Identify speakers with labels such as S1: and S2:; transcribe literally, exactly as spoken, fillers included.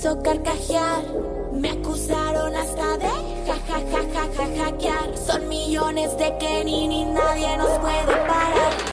S1: hizo carcajear. Me acusaron hasta de ja ja ja ja ja hackear. Son millones de Kenny y nadie nos puede parar.